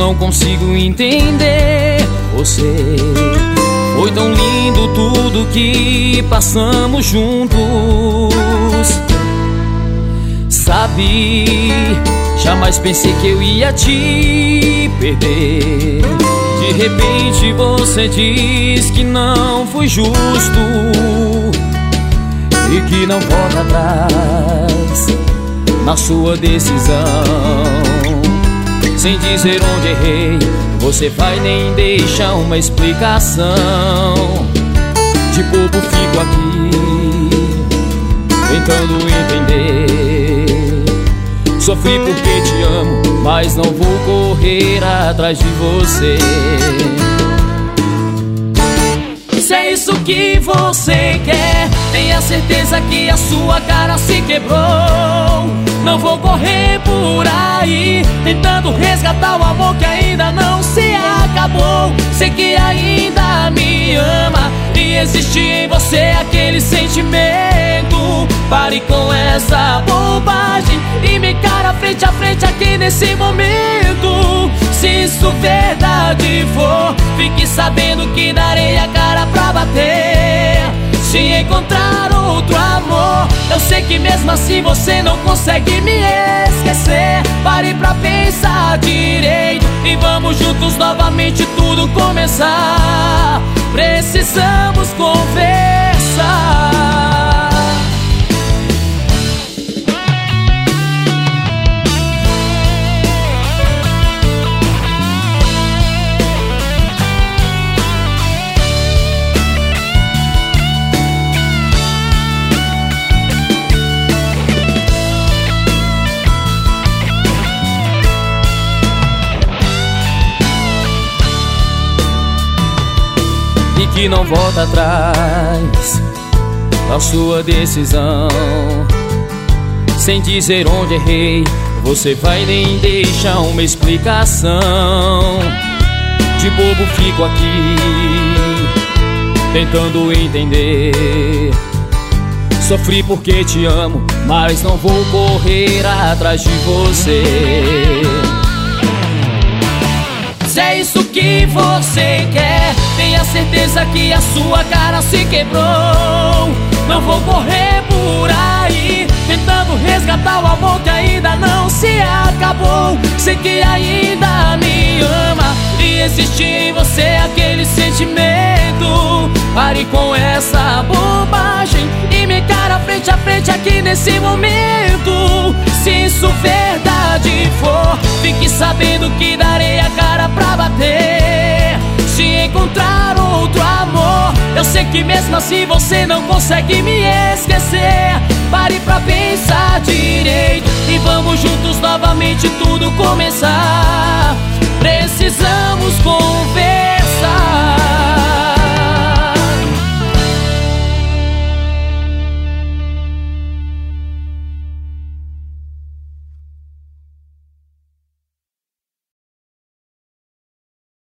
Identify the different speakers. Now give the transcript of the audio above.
Speaker 1: não consigo entender você. Foi tão lindo tudo que passamos juntos. Sabe, jamais pensei que eu ia te perder. De repente você diz que não foi justo e que não volta atrás na sua decisão. Sem dizer onde errei, você vai nem deixa uma explicação. De bobo fico aqui tentando entender. Sofri porque te amo, mas não vou correr atrás de você. Se é isso que você quer, tenha certeza que a sua cara se quebrou. Não vou correr por aí tentando resgatar o amor que ainda não se acabou. Sei que ainda me ama e existe em você aquele sentimento. Pare com essa bobagem e me encara frente a frente aqui nesse momento. Se isso verdade for, fique sabendo que darei a cara pra bater. Se encontrar outro amor, eu sei que mesmo assim você não consegue me esquecer. Pare pra pensar direito e vamos juntos novamente tudo começar. Precisamos conversar. E que não volta atrás na sua decisão. Sem dizer onde errei, você vai nem deixa uma explicação. De bobo fico aqui tentando entender. Sofri porque te amo, mas não vou correr atrás de você. Se é isso que você quer, tenha certeza que a sua cara se quebrou. Não vou correr por aí tentando resgatar o amor que ainda não se acabou. Sei que ainda me ama e existe em você aquele sentimento. Pare com essa bobagem e me encara frente a frente aqui nesse momento. Se isso verdade for, fique sabendo que darei a cara pra bater. Se encontrar outro amor, eu sei que mesmo assim você não consegue me esquecer. Pare pra pensar